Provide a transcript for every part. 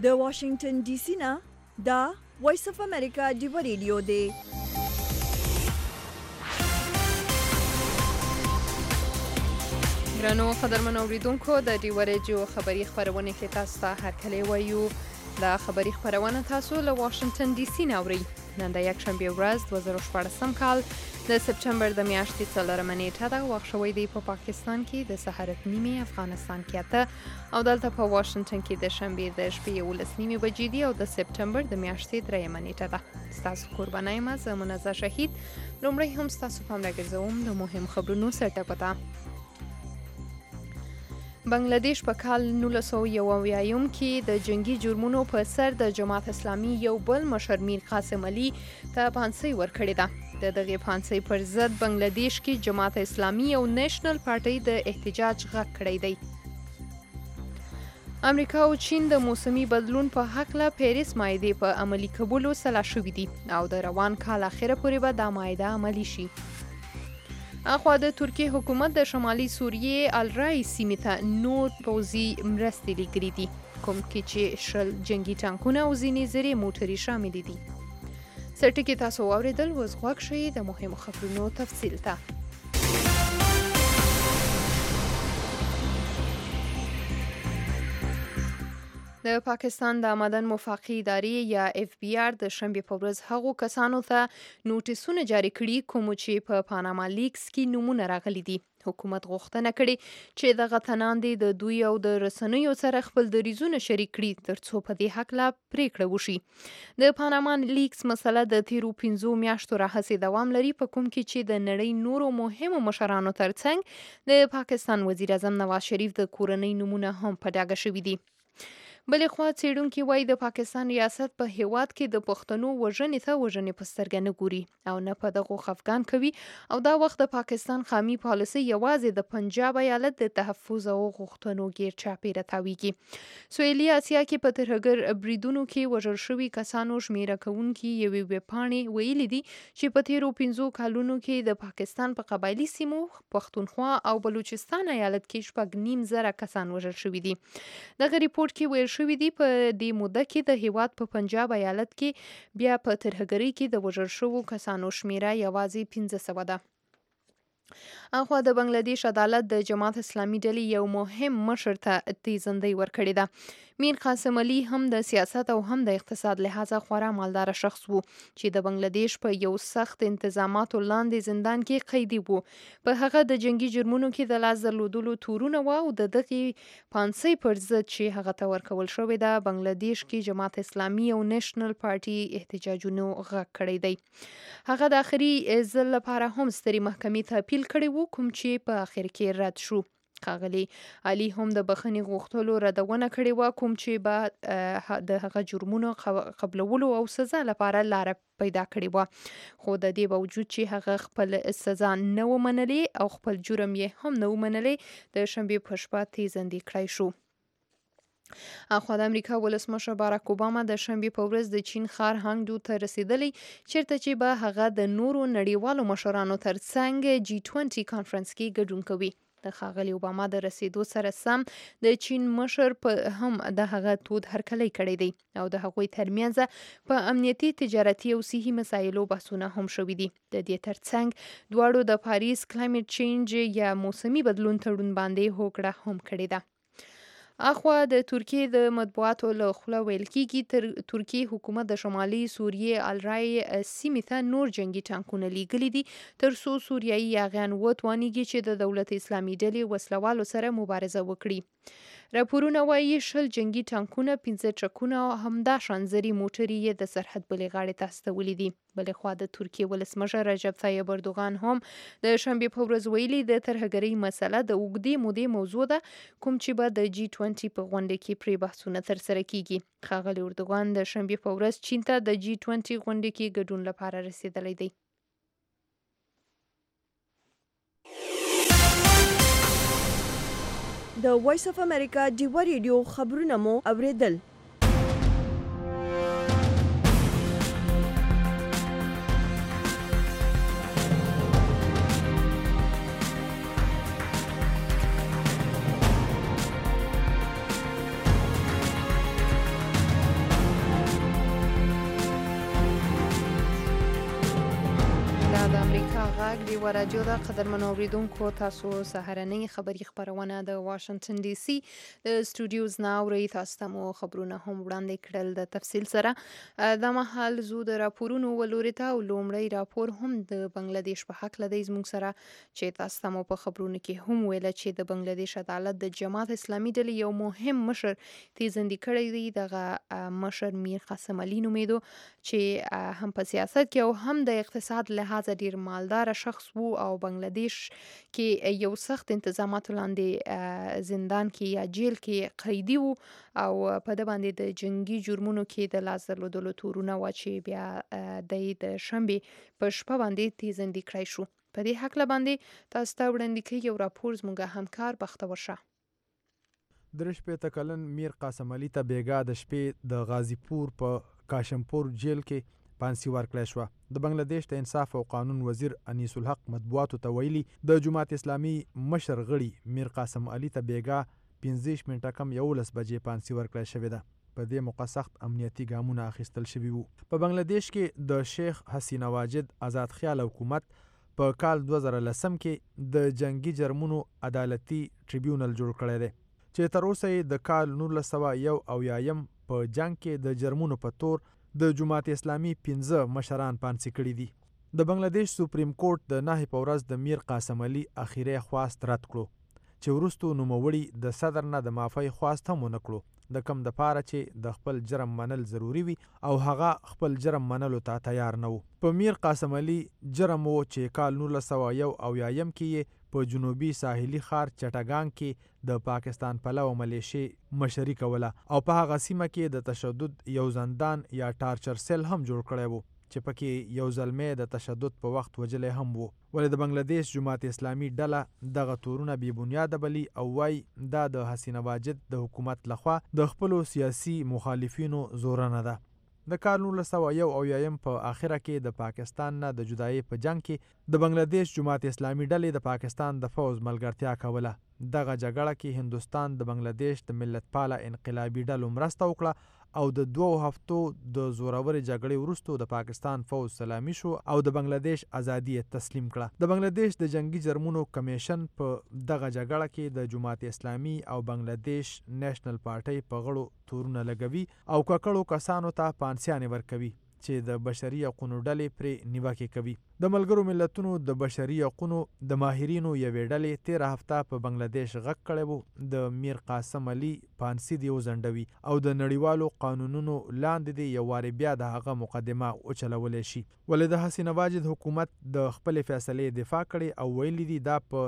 د واشنگټن ډي سي نه دا وایس اف امریکا ډیو ریډیو دی. ګرانو قدرمنو اوریدونکو د ډیو ریډیو خبری خبرونه کې تاسو ته هرکلی وایو. دا خبری خبرونه تاسو له واشنگټن ډي سي نه اورئ. نن د یکشنبه ورځ 2014 کال د سپټمبر د میاشتې 4 نیټه ده. وخت شوی دی په پاکستان کې د سحر 9 افغانستان کې 8 او دلته په واشنگټن کې د شنبه د شپې 11 بجې دي او د سپټمبر د میاشتې 3 نیټه ده. تاسو قربانای ما زمونږه شهید لومړی هم تاسو په امر راګرځوم د مهم خبرونو سرټکوتا. بنگلاديش په کال 1991 کې د جنگي جرمونو په سر د جماعت اسلامي یو بل مشر میر قاسم علي ته پانسۍ ورکړې ده. د دغه پانسۍ پر ضد بنگلاديش کې جماعت اسلامي او نېشنل پارټي د احتجاج غږ کړی دی. امریکا او چین د موسمي بدلون په حق له پیریس معاهدې په عملي کولو سلا شوي دي او د روان کال اخره پورې به دا معاهده عملي شي. اخوا د ترکیه حکومت د شمالي سوریې الرای سیمې ته نور پوځي مرستې لېږلي دي، کوم کې چې 10 جنگي ټانکونه او ځینې زړې موټرې شامل دي. سرټکي تاسو واورېدل، اوس غوږ شئ د مهمو خبرونو تفصیل ته. د پاکستان د مدن مفاقي ادارې یا FBI د شنبه په ورځ هغو کسانو ته نوټیسونه جاری کړي کوم چې په پاناما لیکس کې نمونه راغلي دي. حکومت غوښتنه کړې چې دغه تنان د دوی او د رسنیو سره خپل دریځونه شریک کړي ترڅو په دې حق لا پریکړه وشي. د پاناما لیکس مسله د تیرو 15 میاشتو راهیسې دوام لري، په کوم کې چې د نړۍ نورو مهمو مشرانو ترڅنګ د پاکستان وزیر اعظم نواز شریف د کورنۍ نمونه هم په ډاګه شوي دي. بلې خوا څېړونکي وایي د پاکستان ریاست په هیواد کې د پښتنو وژنې ته وژنې په سترګه نه ګوري او نه په دغو خفګان کوي او دا وخت د پاکستان خامي پالیسي یوازې د پنجاب ایالت د تحفظ او غوښتنو غیر چاپیره تاویږي. سویلي اسیا کې په ترهګر بریدونو کې وژل شوي کسانو شمیره کوونکي یوې ویبپاڼې ویلي دي چې په تیرو 15 کالونو کې د پاکستان په قبایلي سیمو پښتونخوا او بلوچستان ایالت کې 9.5 کسان وژل شوي دي. دغه ریپورت کې ویل شوی دی په دې موده کې د هیواد په پنجاب ایالت کې بیا په ترهګرۍ کې د وژل شوو کسانو شمیره یوازې 1500 ده. اخوا د بنگلاديش عدالت د جماعت اسلامي ډلې یو مهم مشر ته تیزندۍ ورکړې ده. میر قاسم علي هم د سیاست او هم د اقتصاد لحاظه خورا مالدار شخص وو چې د بنگلاديش په یو سخت انتظاماتو لاندې زندان کې قیدي وو. په هغه د جنگي جرمونو کې د لاس درلودلو تورونه و او د دغه پانسۍ پر ضد چې هغه ته ورکول شوې ده بنگلاديش کې جماعت اسلامي او نېشنل پارټي احتجاجونو غږ کړی دی. هغه د اخري ځل لپاره هم ستري محکمې ته اپیل کړی وو، کوم چې په اخر کې رد شو. ښاغلي علي هم د بخښنې غوښتلو ردونه کړې وه، کوم چې به د هغه جرمونو قبلولو او سزا لپاره لاره پیدا کړې وه، خو د دې باوجود چې هغه خپل سزا نه ومنلې او خپل جرم یې هم نه ومنلې د شنبې په شپه تیزندې کړی شو. اخوا د امریکا ولسمشر باراک اوباما د شنبې په ورځ د چین ښار هانګډو ته رسیدلی، چیرته چې به هغه د نورو نړیوالو مشرانو ترڅنګ G20 کانفرنس کې ګډون کوي. د ښاغلي اوباما د رسیدو سره سم د چین مشر په هم د هغه تود هرکلی کړی دی او د هغوی ترمنځ په امنیتي، تجارتي او صحي مسایلو بحثونه هم شوي دي. د دې ترڅنګ دواړو د پاریس کلایمټ چینج یا موسمي بدلون تړون باندې هوکړه هم کړې ده. اخوا د ترکیه د مطبوعاتو له خوله ویل کېږي ترکیه حکومت د شمالي سوریې الرای سیمې ته نور جنگي ټانکونه لیږلي دي ترڅو سوریایي یاغیان وتوانیږي چې د دولت اسلامي ډلې وسلوالو سره مبارزه وکړي. راپورونه وایي 10 جنگي ټانکونه، 15 ټرکونه او همداشان زرې موټرې یې د سرحد بلې غاړې ته استولي دي. بلې خوا د ترکیه ولسمشر رجب طیب اردوغان هم د شنبې په ورځ ویلي د ترهګرۍ مسله د اوږدې مودې موضوع ده، کوم چې به د G20 په غونډه کې پرې بحثونه ترسره کیږي. ښاغلي اردوغان د شنبې په ورځ چین ته د G20 غونډه کې ګډون لپاره رسیدلی دی. د وایس اف امریکا ډیو ریډیو خبرونه مو اوریدل. غږ دی و رادیو د قدرمنو اوریدونکو تاسو سهارنۍ خبری خبرونه د واشنگټن ډي سي د سټوډیوز نه اورئ. تاسو ته مو خبرونه هم وړاندې کړل د تفصیل سره. د مهال زو د راپورونو ولوري ته او لومړی راپور هم د بنگلاديش په حق لدی زموږ سره چې تاسو ته مو په خبرونو کې هم ویل چې د بنگلاديش عدالت د جماعت اسلامي ډلې یو مهم مشر تیزندي کړی دی. دغه مشر میر قاسم علي نومیدو چې هم په سیاست کې او هم د اقتصاد لحاظ ډیر مالدار شخص وو او بنگلاديش کې یو سخت انتظاماتو لاندې زندان کې یا جیل کې قیدی وو او په د باندې د جنگي جرمونو کې د لاس درلودلو تورونه و چې بیا د شنبه په شپه باندې تیزندي کړی شو. په دې حق باندې تاسو ته وړاندې کوي یو راپور زموږ همکار بختور شه. د 15 کلن میر قاسم علي ته بیګا د شپې د غازیپور په کاشمپور جیل کې پانسی ورکړی شوه. د بنگلاديش د انصاف او قانون وزیر انیس الحق مطبوعاتو ته ویلي د جماعت اسلامي مشر غړي میر قاسم علي ته بیګا 15 منټه کم 11 بجې پانسی ورکړی شوې ده. په دې موقع سخت امنیتي ګامونه اخیستل شوي وو. په بنگلاديش کې د شیخ حسینه واجد آزاد خیال حکومت په کال 2010 کې د جنگي جرمونو عدالتي ټریبیونل جوړ کړی دی چې تر اوسه د کال 1990 په جنگ کې د جرمونو په تور د جماعت اسلامي 15 مشران پانسی کړي دي. د بنگلاديش سپریم کورټ د 9 په ورځ د میر قاسم علي اخیری خواست رد کړو چې وروستو نوموړي د صدر نه د معافی خواست هم ونه کړو د کم د پاره چې د خپل جرم منل ضروری وي او هغه خپل جرم منلو ته تیار نه وو. په میر قاسم علي جرم وو چې کال 1991 کې په جنوبي ساحلي ښار چټاګان کې د پاکستان پلو ملیشي مشري کوله او په هغه سیمه کې د تشدد یو زندان یا ټارچر سیل هم جوړ کړی وو چې پکې یو زلمی د تشدد په وخت وجلی هم وو. ولې د بنگلاديش جماعت اسلامي ډله دغه تورونه بې بنیاده بلی او وای دا د حسینه واجد د حکومت لخوا د خپلو سیاسي مخالفینو زورنه ده. د کال 1991 په اخره کې د پاکستان نه د جدایۍ په جنگ کې د بنگلاديش جماعت اسلامي ډلې د پاکستان د فوز ملګرتیا کوله. دغه جګړه کې هندوستان د بنگلاديش د ملت پاله انقلابي ډلو مرسته وکړه او د 2 هفتو د زورورې جګړې وروسته د پاکستان فوز سلامي شو او د بنگلاديش ازادي تسلیم کړه. د بنگلاديش د جنگي جرمونو کمیشن په دغه جګړه کې د جماعت اسلامي او بنگلاديش نیشنل پارټي په غړو تورونه لګوي او ککړو کسانو ته پانسیانې ورکوي چې د بشري حقوقو ډلې پرې نیوکې کوي. د ملګرو ملتونو د بشري حقوقو د ماهرینو یوې ډلې 13 هفته په بنگلاديش غږ کړی وو د میر قاسم علي پانسی دی وزنډوي او د نړیوالو قانونونو لاندې دی یو وارې بیا د هغه مقدمه وچلولی شي. ولې د حسینه واجد حکومت د خپل فیصلې دفاع کړي او ویلي دي دا په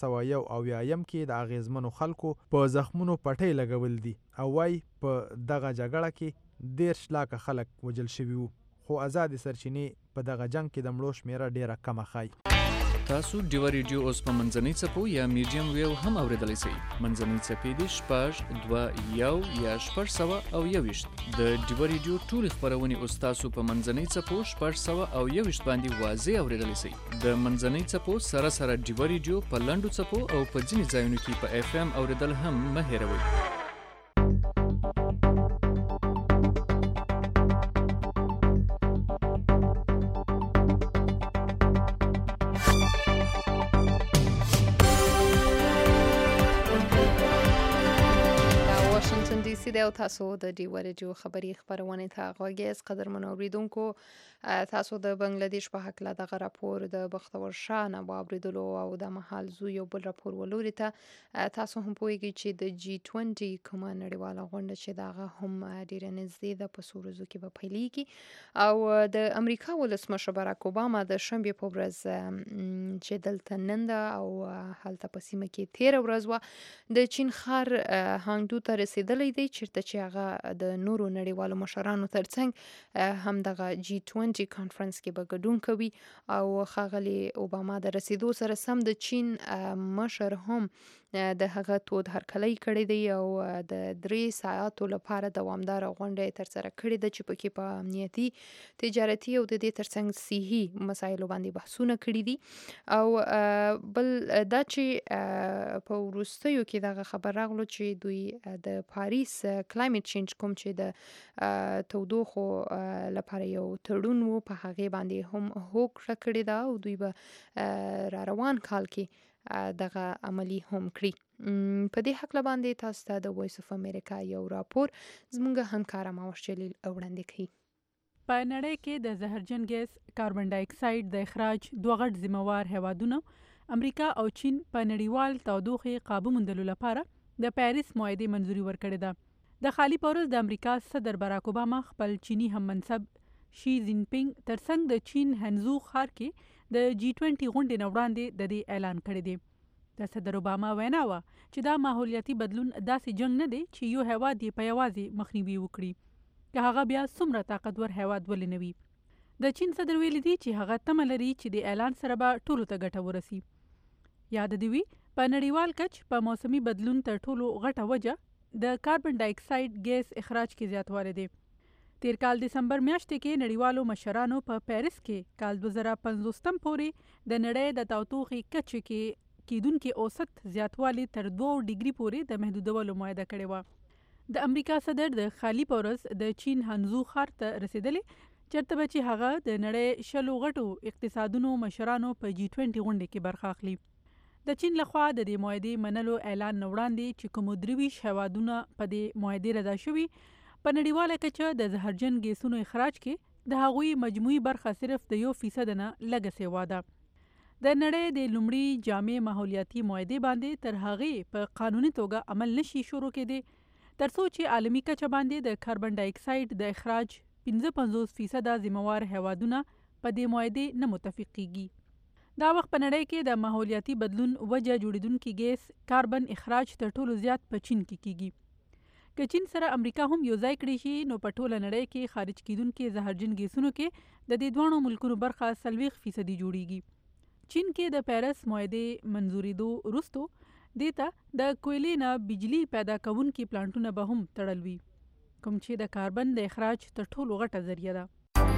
1991 کې د اغیزمنو خلکو په زخمونو پټۍ لګول دي او وای په دغه جګړه کې 13 لاکه خلک وجل شوي وو خو آزاد سرچینې په دغه جنگ کې د مړو شمیره ډیره کمه ښایي. تاسو ډیو ریډیو اوس په منځنۍ څپو یا میډیم ویو هم اوریدلی شئ. منځنۍ څپې دي 6.2 یا 621 د ډیو ریډیو ټولې خپرونې اوس تاسو په منځنۍ څپو 621 باندې واضح اوریدلی شئ. د منځنۍ څپو سره سره ډیو ریډیو په لنډو څپو او په ځینې ځایونو کې په اف ام اوریدل هم مه هیروئ. او تاسو د ډیو ریډیو خبری خبرونه ته غوږی قدرمنو اوریدونکو تاسو د بنگلاديش په حق لا دغه راپور د بختور شاه نه واوریدلو او د محل زو یو بل راپور ولوري ته تاسو هم پوهیږئ چې د G20 کومه نړیواله غونډه چې دغه هم ډیره نږدې ده په سورزو کې به پیلېږي او د امریکا ولسمشر باراک اوباما د شنبه په ورځ چې دلته نن ده او هلته په سیمه کې 13 ورځ و د چین ښار هانګدو ته رسیدلی دی چیرته چې هغه د نورو نړیوالو مشرانو ترڅنګ هم دغه G20 کانفرنس کې به ګډون کوي او ښاغلي اوباما د رسیدو سره سم د چین مشر هم د هغه تود هرکلی کړی دی او د 3 ساعتو لپاره دوامدار غونډه ترسره کړې ده چې پکې په امنیتي تجارتي او د دې ترڅنګ صحي مسایلو باندې بحثونه کړي دي او بل دا چې په وروستیو کې دغه خبر راغلو چې دوی د پاریس کلایمټ چینج کوم چې د تودوخو لپاره یو تړون بدلون و په هغې باندې هم هوکړه کړې ده او دوی به را روان کال کې دغه عملی هم کړي. په دې حق باندې تاسو ته د وایس اف امریکا یو راپور زموږ همکاره ماوش جلیل وړاندې کوي. په نړۍ کې د زهرجن ګیس کاربن ډای اکساید د اخراج دوه غټ ذمہوار هیوادونه امریکا او چین په نړیوال تودوخې قابو موندلو لپاره د پاریس معاهدې منځوري ورکړې ده. د خالی پورز د امریکا صدر باراک اوباما خپل چینی هم منصب شي جین پینګ ترڅنګ د چین هنزو ښار کې د جی 20 غونډې نه وړاندې د دې اعلان کړی دی. د صدر اوباما وینا وه چې دا ماحولیاتي بدلون داسې جنگ نه دی چې یو هیواد یې په یوازې مخنیوي وکړي که هغه بیا څومره طاقتور هیواد ولې نه وي. د چین صدر ویلي دی چې هغه تمه لري چې د اعلان سره به ټولو ته ګټه ورسي. یاد دې وي په نړیوال کچ په موسمي بدلون تر ټولو غټه وجه د کاربن ډای اکساید ګیس اخراج کې زیاتوالی دی. تیر کال دسمبر میاشتې کې نړیوالو مشرانو په پاریس کې کال 2050 پورې د نړۍ د تودوخې کچې کې کیدونکي اوسط زیاتوالی تر 2 ډیګري پورې د محدودولو معاهده کړې وه. د امریکا صدر د خالی پورز د چین هنزو ښار ته رسیدلی چېرته به چې هغه د نړۍ 10 غټو اقتصادونو مشرانو په جی 20 غونډې کې برخه اخلي. د چین لخوا د دې معاهدې منلو اعلان نه وړاندې چې کوم 23 هیوادونه په دې معاهدې رضا شوي په نړیواله کچه د زهرجن ګیسونو اخراج کې د هغوی مجموعي برخه صرف د 1% نه لږه سیوا ده. د نړۍ د لومړي جامع ماحولیاتي معاهدې باندې تر هغې په قانوني توګه عمل نشي شروع کېدی ترڅو چې عالمي کچه باندې د کاربن ډای اکساید د اخراج 55% ذمہوار هیوادونه په دې معاهدې نه متفق کیږي. دا وخت په نړۍ کې د ماحولیاتي بدلون وجه جوړیدونکي ګیس کاربن اخراج تر ټولو زیات په چین کې کیږي. که چین سره امریکا هم یو ځای کړی شي نو په ټوله نړۍ کې خارج کیدونکي زهرجن ګیسونو کې د دې دوه ملکونو برخه 40% جوړیږي. چین کې د پاریس معاهدې منځورېدو وروسته دې ته د کویلې نه بجلی پیدا کوونکي پلانټونه به هم تړل وي کوم چې د کاربن د اخراج تر ټولو غټه ذریعه ده.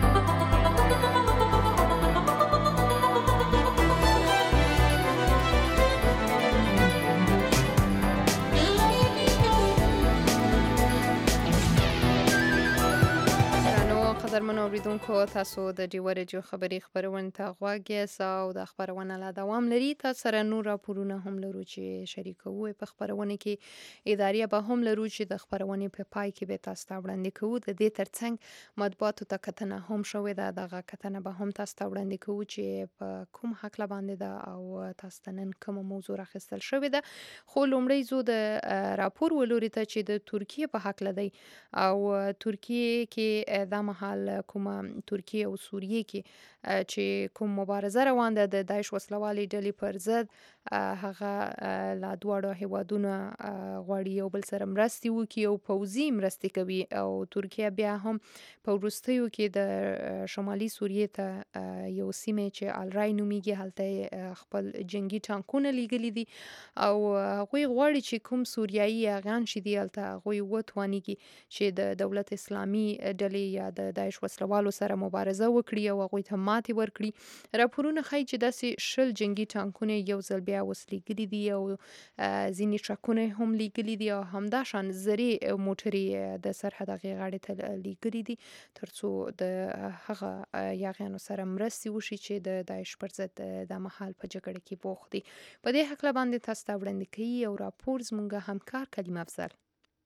قدرمنو اوریدونکو تاسو د ډیو رادیو خبري خبرونه ته غوږ یاست او د خبرونه لا دوام لري. تاسو سره نور راپورونه هم لرو چې شریکوو په خبرونه کې ادارې به هم لرو چې د خبرونه په پای کې به تاسو ته وړاندې کوو. د دې ترڅنګ مطبوعاتو ته کتنه هم شوې ده دغه کتنه به هم تاسو ته وړاندې کوو چې په کوم حق باندې ده او تاسو ته نن کوم موضوع راخستل شوې ده. خو لومړی زو د راپور ولوري ته چې د ترکیه په حق لدی او ترکیه کې د مهال کومه ترکیه او سوریه کې چې کوم مبارزه روان ده د داعش وسلوالي ډلې پر ضد هغه لا دواړو هیوادونو غواړي یو بل سره مرستې وکړي او پوځي مرستې کوي او ترکیه بیا هم په وروستیو کې د شمالي سوریه ته یو سیمه چې الرای نومیږي هلته خپل جنگي ټانکونه لیږلي دي او هغوی غواړي چې کوم سوریایي افغان شي دی هلته هغوی وتوانیږي چې د دولت اسلامي ډلې یا د داعش وسلوالو سره مبارزه وکړي او هغوی ته ماتې ورکړي. راپورونه ښایي چې داسې 10 جنگي ټانکونه یو ځل بیا اوس لیږلي دي او ځینې ټرکونه هم لیږلي دي او همداشان زرې موټرې د سرحد هغې غاړې ته لیږلي دي ترڅو د هغه یاغیانو سره مرستې وشي چې د داعش پر ضد د مهال په جګړه کې بوخت دي. په دې حق باندې تاسو ته وړاندې کوي او راپور زموږ همکار کلیم افضل.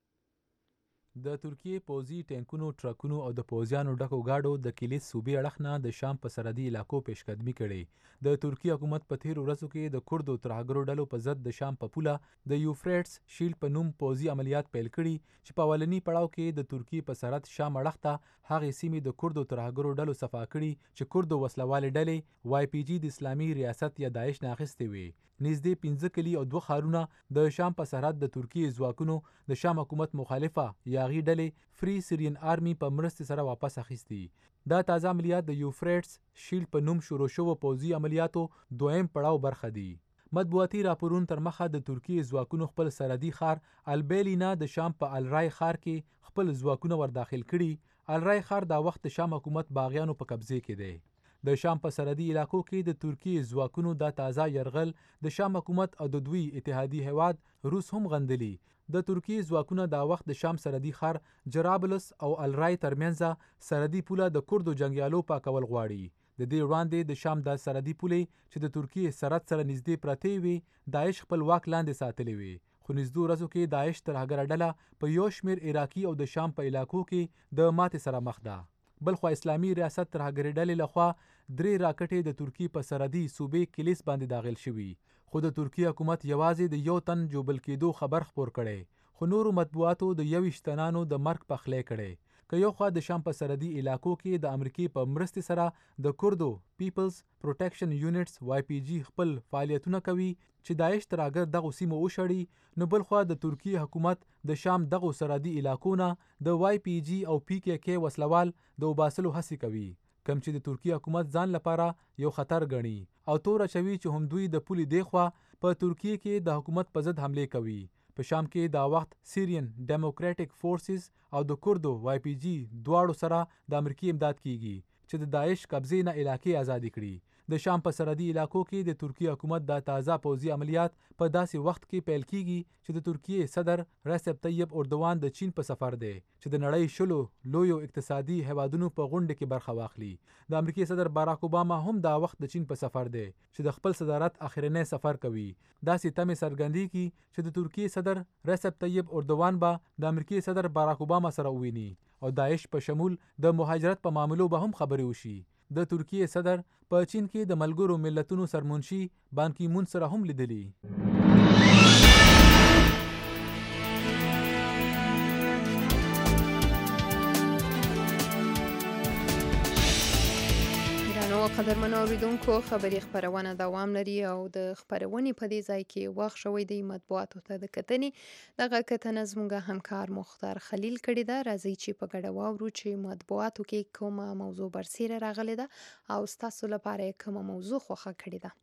د ترکیه پوځي ټانکونو ټرکونو او د پوځیانو ډکو گاډو د کلیز صوبې اړخ نه د شام په سرحدي علاقو پیشقدمي کړې. د ترکیه حکومت په تیرو ورځو کې د کردو ترهګرو ډلو په ضد د شام په پوله د یوفریټس شیل په نوم پوځي عملیات پیل کړي چې په اولني پړاو کې د ترکیه په سرحد شام اړخ ته هغې سیمې د کردو ترهګرو ډلو صفا کړي چې کردو وسلوالې ډلې وای پی جی د اسلامي ریاست یا داعش نه اخیستې وي. نږدې 15 کلي او 2 ښارونه د شام په سرحد د ترکیه ځواکونو د شام حکومت مخالفه یاغي ډلې فری سیرین آرمی په مرستې سره واپس اخیستي. دا تازه عملیات د یوفریټس شیل په نوم شروع شوو پوځي عملیاتو دویم پړاو برخه دي. مطبوعاتي راپورونو تر مخه د ترکیه ځواکونو خپل سرحدي ښار البیلی نه د شام په الرای ښار کې خپل ځواکونه ورداخل کړي. الرای ښار دا وخت د شام حکومت باغیانو په قبضه کې دی. د شام په سرحدي علاقو کې د ترکیې ځواکونو دا تازه یرغل د شام حکومت او د دوی اتحادي هیواد روس هم غندلی. د ترکیې ځواکونه دا وخت د شام سرحدي ښار جرابلس او الرای ترمنځ سرحدي پوله د کردو جنګیالو پاکول غواړي. د دې وړاندې د شام د سرحدي پولې چې د ترکیې سرحد سره نږدې پرتې وي داعش خپل واک لاندې ساتلی وي، خو نږدې ورځو کې داعش ترهګره ډله په یو شمېر عراقي او د شام په علاقو کې د ماتې سره مخ ده. بلخوا اسلامي ریاست ترهګرې ډلې لخوا 3 راکټې د ترکیې په سرحدي صوبې کلیس باندې داخل شوي، خو د ترکیې حکومت یوازې د 1 تن جوبل کېدو خبر خپور کړی، خو نورو مطبوعاتو د 21 تنانو د مرګ پخلی کړی. که یو خوا د شام په سرحدي علاقو کې د امریکې په مرستې سره د کردو پیپلز پروټیکشن یونټس YPG خپل فعالیتونه کوي چې داعش ترهګر دغو سیمو وشړي، نو بلخوا د ترکیې حکومت د شام دغو سرحدي علاقو نه د YPG او PKK وسلوال د وباسلو هڅې کوي، کم چې د ترکیې حکومت ځان لپاره یو خطر ګڼي او تور اچوي چې هم دوی د پولې دیخوا په ترکیې کې د حکومت په ضد حملې کوي. په شام کې دا وخت سیرین ډیموکراټک فورسز او د کردو YPG دواړو سره د امریکای امداد کیږي چې د داعش قبضې نه علاقې آزادې کړي. د شام په سرحدي علاقو کې د ترکیې حکومت د تازه پوځي عملیات په داسې وخت کې پیل کیږي چې د ترکیې صدر رجب طیب اردوان د چین په سفر دی چې د نړۍ 10 لویو اقتصادي هیوادونو په غونډه کې برخه واخلي. د امریکای صدر باراک اوباما هم دا وخت د چین په سفر دی چې د خپل صدارت اخرنی سفر کوي. داسې تمې څرګندېږي چې د ترکیې صدر رجب طیب اردوان به د امریکای صدر باراک اوباما سره وویني او داعش په شمول د مهاجرت په معاملو به هم خبرې وشي. د ترکیې صدر په چین کې د ملګرو ملتونو سرمنشي بان کی مون سره هم لیدلی. قدرمنو اوریدونکو خبري خبرونه دوام لري او د خبرونې په دې ځای کې وخت شوی دی مطبوعاتو ته د کتنې دغه کتنه زموږ همکار مختار خلیل کړی ده. راځي چې په ګډه واورو چې مطبوعاتو کې کومه موضوع برسیره راغلی ده او ستاسو لپاره کومه موضوع خوښه کړې ده.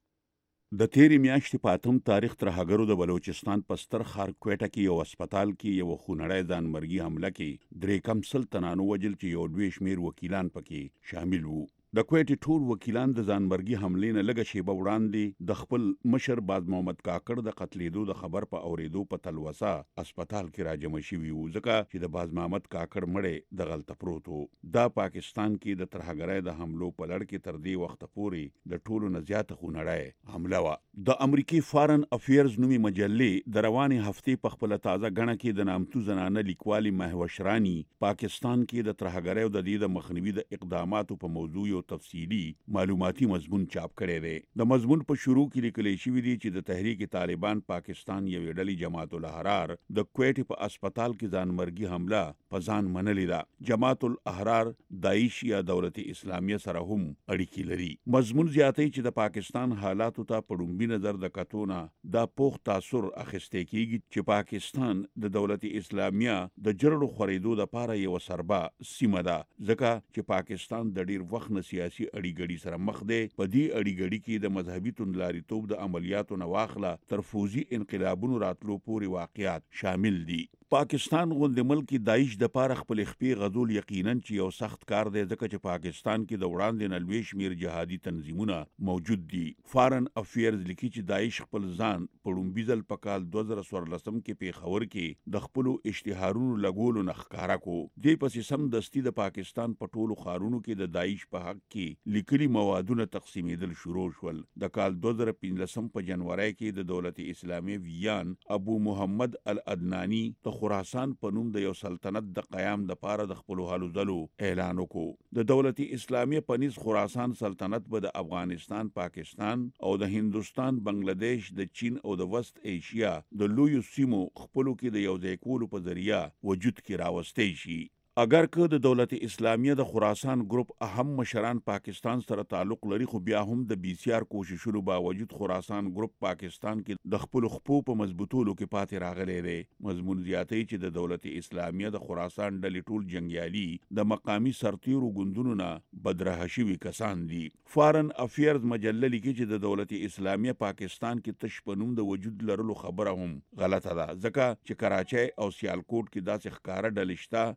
د تیرې میاشتې په 8 تاریخ ترهګرو د بلوچستان په ستر ښار کوټه کې یو هسپتال کې یو خونړی ځانمرګي حمله کې 3 تنانو وجل چې یو 2 شمېر وکیلان پکې شامل وو. د کوټې ټول وکیلان د ځانمرګي حملې نه لږه شیبه وړاندې د خپل مشر باز محمد کاکړ د قتلېدو د خبر په اورېدو په تلوسه هسپتال کې راجمع شوي وو، ځکه چې د باز محمد کاکړ مړی دغلته پروت و. دا پاکستان کې د ترهګرۍ د حملو په لړ کې تر دې وخته پورې د ټولو نه زیاته خونړۍ حمله وه. د امریکای فارن افیرز نومي مجلې د روانې هفتې په خپله تازه ګڼه کې د نامتو زنانه لیکوالې مهوش رانی پاکستان کې د ترهګرۍ او د دې د مخنیوي د اقداماتو په موضوع یو تفصیلی معلوماتي مضمون چاپ کړی دی. د مضمون په شروع کې لیکلی شوي دي چې د تحریک طالبان پاکستان یوې ډلې جماعت الاحرار د کوټې په هسپتال کې ځانمرګي حمله په ځان منلې ده. جماعت الاحرار داعش یا دولت اسلامیه سره هم اړیکې لري. مضمون زیاتوي چې د پاکستان حالاتو ته په ډومبي نظر د کتونه دا پوخ تاثر اخیستی کیږي چې پاکستان د دولت اسلامیه د جرړو خورېدو دپاره یوه سربه سیمه ده، ځکه چې پاکستان د ډیر وخت نه سیاسي اړیګړي سره مخ دی. په دې اړیګړي کې د مذهبي توندلاریتوب د عملیاتو نه واخله تر فوزي انقلابونو راتلو پورې واقعات شامل دي. پاکستان غوندې ملک کې داعش د پاره خپل خپې غزول یقینا چې یو سخت کار دی، ځکه چې پاکستان کې د وړاندې نه لوی شمیر جهادي تنظیمونه موجود دي. فارن افیرز لیکي چې داعش خپل ځان په لومبي ځل په کال 2014 کې پیښور کې د خپلو اشتهارونو لګولو نه ښکاره کو. دې پسې سمدستي د پاکستان په ټولو ښارونو کې د داعش په حق کې لیکلي موادونه تقسیمېدل شروع شول. د کال 2015 په جنوري کې د دولت اسلامي ویان ابو محمد العدناني خراسان په نوم د یو سلطنت د قیام د پاره د خپل هلو ځلو اعلان وکړو. د دولت اسلامی په نس خراسان سلطنت به د افغانستان، پاکستان او د هندوستان، بنگلاديش، د چین او د وست ایشیا د لویو سیمو خپلو کې د یو ځای کولو په ذریعہ وجود کې راوستی شي. اگر که د دولت اسلامیه د خراسان ګروپ اهم مشران پاکستان سره تعلق لري، خو بیا هم د BCR کوششونو باوجود خراسان ګروپ پاکستان کې د خپل خپو په مضبوطولو کې پاتې راغلی دی. مضمون زیاتوي چې د دولت اسلامیه د خراسان ډلې ټول جنګیالي د مقامی سرتیرو ګوندونو نه بدرهه شوي کسان دي. فارن افیرز مجله لیکي چې د دولت اسلامیه پاکستان کې تش په نوم د وجود لرلو خبره هم غلطه ده، ځکه چې کراچۍ او سیالکوټ کې داسې ښکاره ډلې شته چې هغوی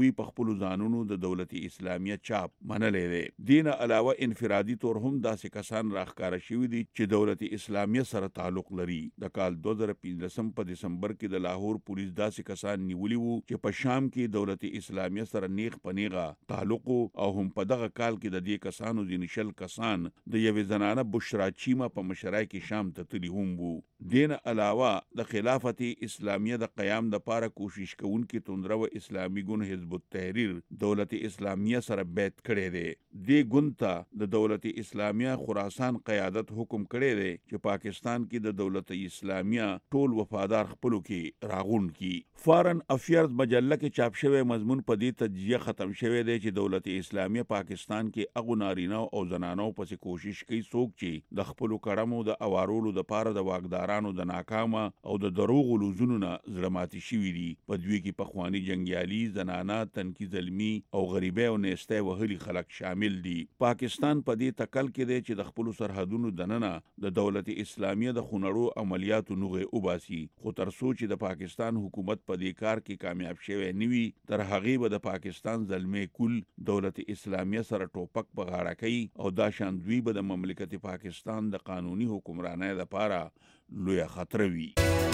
دوی په خپل ځانونو د دولت اسلامیه چاپ منلې ده. دین علاوه انفرادي تور هم داسې کسان راخکاره شوي دي چې دولت اسلامیه سره تعلق لري. د کال 2015 په دسمبر کې د لاهور پولیس داسې کسان نیولي وو چې په شام کې دولت اسلامیه سره نیغ په نیغه تعلق او هم په دغه کال کې د دې کسانو ځینې شل کسان د یوې زنانه بشرا چیمه په مشرۍ کې شام ته تللي هم وو. دین علاوه د خلافت اسلامیه د قیام د پاره کوشش کوونکي توندره و اسلامي ګوند حزب التحریر دولت اسلامیه سره بیعت کړی دی. دې ګوند ته د دولت اسلامیه خراسان قیادت حکم کړی دی چې پاکستان کې د دولت اسلامیه ټول وفادار خپلو کې راغون کی. فارن افیرز مجله کې چاپ شوی مضمون په دې تجزیه ختم شوی دی چې دولت اسلامیه پاکستان کې اغو نارینه او زنانو پسې کوشش کوي څوک چې د خپلو کړمو د اوارولو د پاره د واګدارانو د ناکامه او د دروغو لوزونو نه زړه ماتي شوي دي. په دوی کې پخواني جنګیالي، زنانه، تنکي زلمي او غریبه او نیسته وهلي خلک شامل دي. پاکستان په دې تکل کې دی چې د خپلو سرحدونو دننه د دولت اسلامیه د خونړو عملیاتو نوغه وباسي. خو تر څو چې د پاکستان حکومت په دې کار کې کامیاب شوی نه وي تر هغې به د پاکستان زلمي کل دولت اسلامیه سره ټوپک په غاړه کوي او دا شان دوی به د مملکت پاکستان د قانوني حکمرانۍ لپاره لویه خطر وي.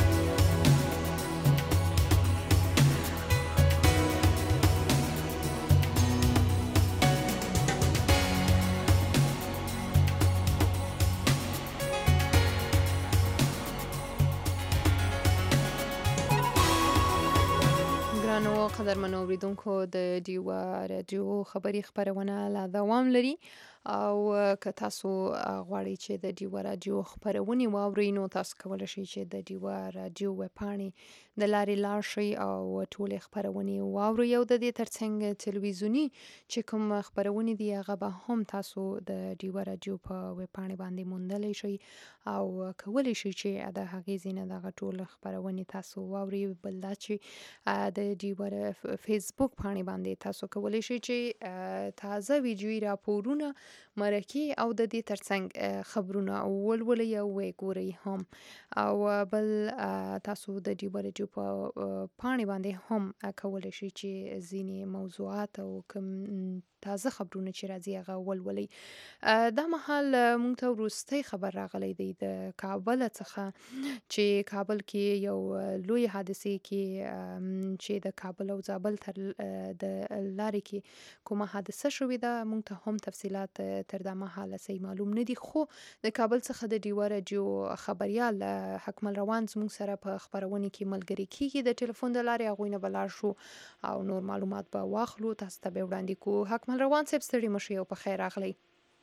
قدرمنو اوریدونکو د ډیوا رادیو خبری خبرونه لا دوام لري او که تاسو غواړئ چې د ډیوا رادیو خبرونه واورئ نو تاسو کولی شئ چې د ډیوا رادیو ویبپاڼې د لارې لاړ شئ او ټول خبرونه واورئ او د دې ترڅنګ تلویزیونی چې کوم خبرونه دي هغه به هم تاسو د ډیوا رادیو په ویبپاڼې باندې موندلی شئ او کولی شئ چې د هغې ځینې دغه ټول خبرونه تاسو واورئ. بل دا چې د ډیوا فیسبوک پاڼې باندې تاسو کولی شئ چې تازه ویډیویي راپورونه مرکې او د دې ترڅنګ خبرونه ولولئ او وګورئ هم. او بل تاسو د ډیوا رادیو په پاڼې باندې هم کولی شئ چې ځینې موضوعات او کوم تازه خبرونه چې راځي هغه ولولئ. دا مهال موږ ته وروستی خبر راغلی دی د کابل څخه چې کابل کې یو لوی حادثې کې چې د کابل او زابل تر د لارې کې کومه حادثه شوې ده موږ ته هم تفصیلات تر دا مهاله صحیح معلوم نه دي. خو د کابل څخه د ډیوا رادیو خبریال حکمل روان زموږ سره په خبرونه کې ملګری کیږي د ټلیفون د لارې. هغوی نه به لاړ شو او نور معلومات به واخلو تاسو ته به وړاندې کوو. حکمل روان صاحب ستړي مه شئ او په خیر راغلی.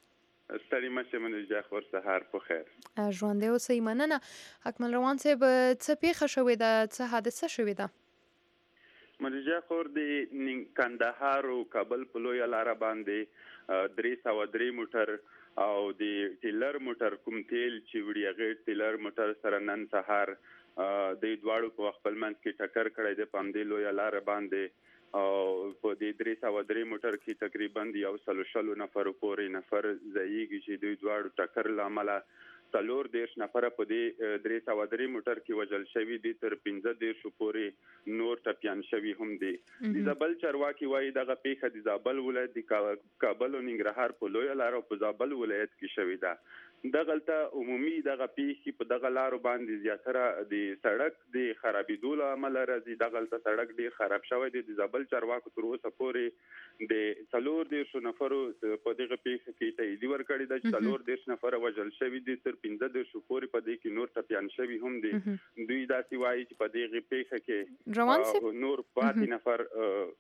ستړي مه شئ منیجا خور سهار په خیر. ژوندی اوسئ. مننه. حکمل روان صاحب څه پیښه شوې ده څه حادثه شوې ده؟ منیجا خور د کندهار او کابل په لویه لاره باندې 303 موټر او د ټیلر موټر کوم تیل چې وړي هغې ټیلر موټر سره نن سهار د دواړو په خپل منځ کې ټکر کړی دی په همدې لویه لاره باندې. او په دې 303 موټر کې تقریبا د 140 نفرو پورې نفر ځایږي چې دوی دواړو ټکر له امله 40 نفره په دې 303 موټر کې وژل شوي دي تر 15 پورې نور ټپیان شوي هم دي. د زابل چارواکي وایي دغه پیښه د زابل ولایت د کابل او ننګرهار په لویه لارو په زابل ولایت کې شوې ده. دغلته عمومي دغه پیښې په دغه لارو باندې زیاتره د سړک د خرابېدو له امله راځي. دغلته سړک ډېر خراب شوی دی. د زابل چارواکو تر اوسه پورې د 40 نفرو په دغه پیښه کې تایید ورکړی ده چې 40 نفر وژل شوي دي تر 15 پورې په دې کې نور ټپیان شوي هم دي. دوی داسې وایي چې په دغه پیښه کې نور پاتې نفر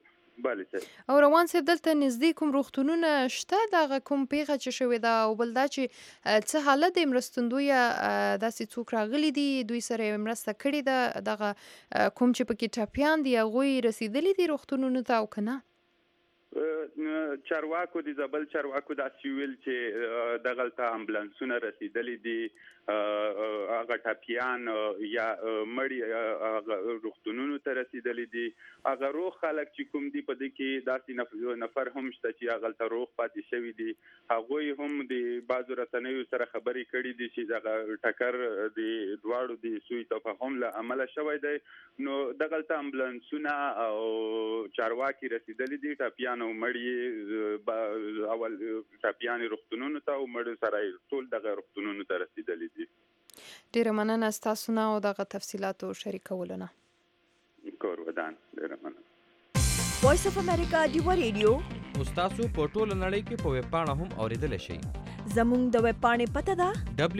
او روان صاحب دلته نږدې کوم روغتونونه شته دغه کوم پیښه چې شوې ده او بل دا چې څه حالت د مرستندویه داسې څوک راغلي دي دوی سره مرسته کړې ده دغه کوم چې پکې ټپیان دي هغوی رسیدلي دي روغتونونو ته او که نه؟ چارواکو د زبل چارواکو د سیویل چې دغلطه امبولانسونه رسیدلې دي هغه ټاپیان یا مړی روغتونونو ته رسیدلې دي هغه روغ خلک چې کوم دي په دې کې داسې نفر هم شته چې هغه روغ پاتې شوي دي هغوی هم د بعضو رسنیو سره خبرې کړي دي چې دغه ټکر د دواړو د سوء تفاهم له امله شوی دی نو دغلطه امبولانسونه او چارواکي رسیدلې دي ټاپیان او مړی اول ټاپیان روغتونونو ته او مړی سره ټول دغه روغتونونو ته رسیدلې دي. ډیره مننه ستاسو نه او دغه تفصیلاتو شریکولو نه. کور ودان ډیره مننه. وایس اف امریکا ډیوا ریډیو تاسو په ټوله نړۍ کې په ویب پاڼه هم اوریدلی شئ. زموږ د ویب پاڼې پته ده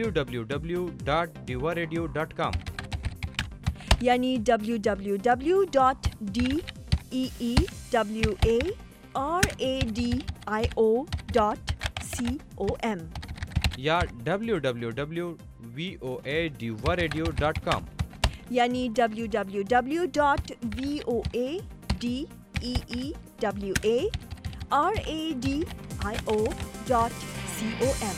www.diwaradio.com یعنی www.deewaradio.com یا www.voadiwaradio.com یعنی www.voadeewaradio.com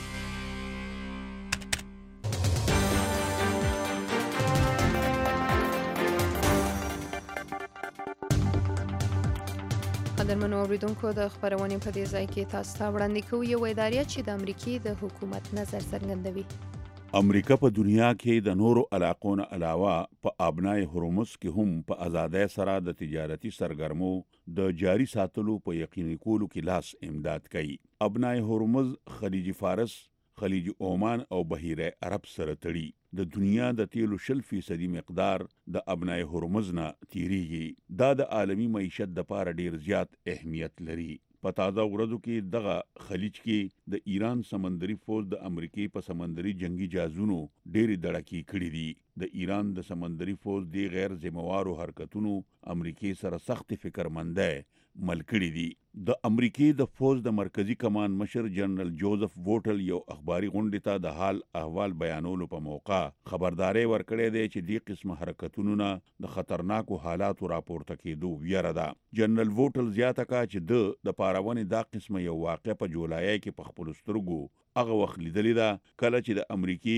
قدرمنو اوریدونکو د خبرونې په دې ځای کې تاسو ته وړاندې کوو یو اداریه چې د امریکای د حکومت نظر څرګندوي. امریکا په دنیا کې د نورو علاقو نه علاوه په آبنای هرمز کې هم په ازادۍ سره د تجارتي سرګرمو د جاری ساتلو په یقیني کولو کې لاس امداد کوي. آبنای هرمز خلیج فارس، خلیج عمان او بحیره عرب سره تړي. د دنیا د تیلو 0% مقدار د آبنای هرمز نه تیریږي. دا د عالمی معیشت د پاره ډیر زیات اهمیت لري. په تازه ورځو کې دغه خلیج کې د ایران سمندري فوج د امریکای په سمندري جنگي جهازونو ډېری دړکې کړې دي. د ایران د سمندري فوج د غیر ذمہوارو حرکتونو امریکای سره سخت فکرمنده مل کړي دي. د امریکای د فوج د مرکزی کمان مشر جنرال جوزف ووټل یو اخباري غونډه ته د حال احوال بیانولو په موقع خبرداري ورکړې ده چې دې قسمه حرکتونو نه د خطرناکو حالاتو راپورته کېدو ویره ده. جنرال ووټل زیاته کړه چې د پاراونې دا قسمه یو واقع په جولای کې په خپل سترګو هغه وخت لیدلې ده کله چې د امریکای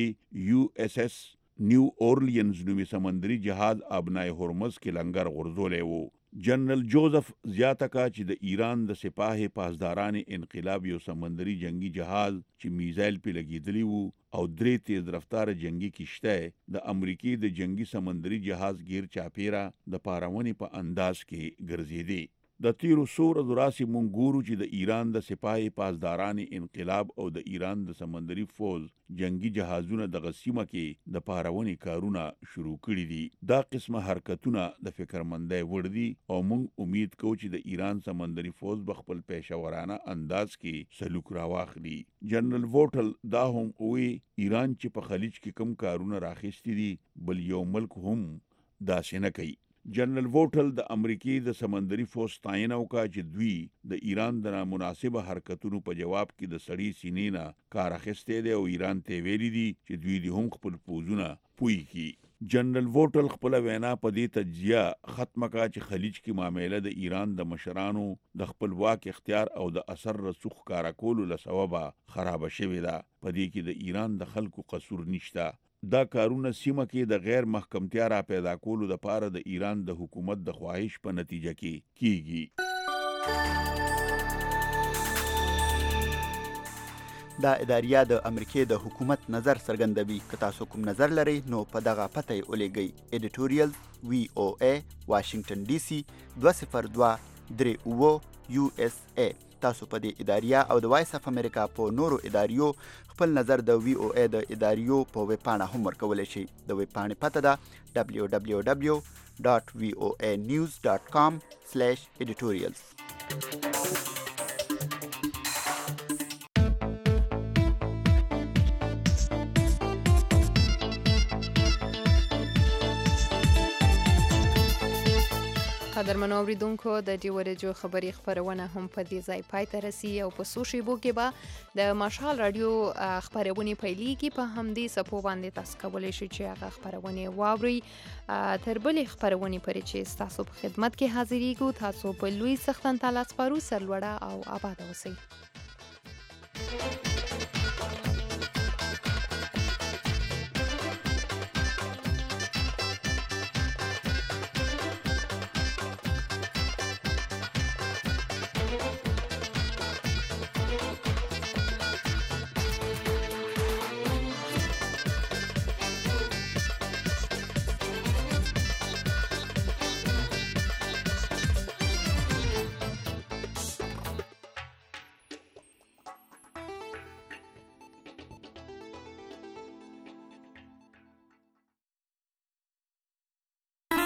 USS نیو اورلینز نومي سمندري جهاز آبنای هرمز کې لنګر غورځولی وو. جنرال جوزف زیاته کړه چې د ایران د سپاه پاسداران انقلاب یو سمندري جنگي جهاز چې میزایل په لګیدلی وو او 3 تیز رفتار جنگي کشته د امریکای د جنگي سمندري جهاز گیر چاپیرا د پاراونې په انداز کې ګرځېدي. د تیرو سور دراسي مونګورو چې د ایران د سپاه پاسداران انقلاب او د ایران د سمندري فوج جنگي جهازونه د غسیمه کې د پاراونې کارونه شروع کړي دي. دا قسمه حرکتونه د فکرمندۍ وړ دي او مونږ امید کوو چې د ایران سمندري فوج بخپل پېښورانه انداز کې سلوک راواخلي. جنرال ووټل دا هم وی ایران چې په خلیج کې کم کارونه راخېستي دي بل یو ملک هم داسې نه کوي. جنرال ووټل د امریکای د سمندري فوج ستاینه وکړه چې دوی د ایران د نامناسبه حرکتونو په جواب کې د سړی سینې نه کار اخیستی دی او ایران ته ویلي دي چې دوی د هم خپل پوځونه پوي کړي. جنرال ووټل خپل وینا په دې تجزیه ختمه کړه چې خلیج کې معاملې د ایران د مشرانو د خپل واک اختیار او د اثر رسوخ کار کولو له سببه خراب شوې ده. په دې کې د ایران د خلکو قصور نشته. دا کارونه سیمه کې د غیر محکمتیا را پیدا کولو د پاره د ایران د حکومت د خواهش په نتیجه کې کیږي. دا اداریه د امریکای د حکومت نظر څرګندوي. که تاسو کوم نظر لرئ نو په دغه پته یې ولیږئ. ایډیټوریال VOA واشنگټن DC 20239 USA. تاسو په دې اداریه او د وایس اف امریکا په نورو اداریو خپل نظر د VOA د اداریو په ویب پاڼه هم ورکولی شئ. د ویب پاڼې پته ده www.voanews.com/editorials. قدرمنو اوریدونکو د ډیو رادیو خبري خبرونه هم په دې ځای پای ته رسي او په څو شیبو کې به د مشال رادیو خبرونه پیلېږي. په همدې سپو باندې تاسو کولی شئ چې هغه خبرونه واورئ. تر بلې خبرونه پرې چې تاسو په خدمت کې حاضرېږو، تاسو په لوی سختن تعالی سپارو. سرلوړه او آباد اوسئ.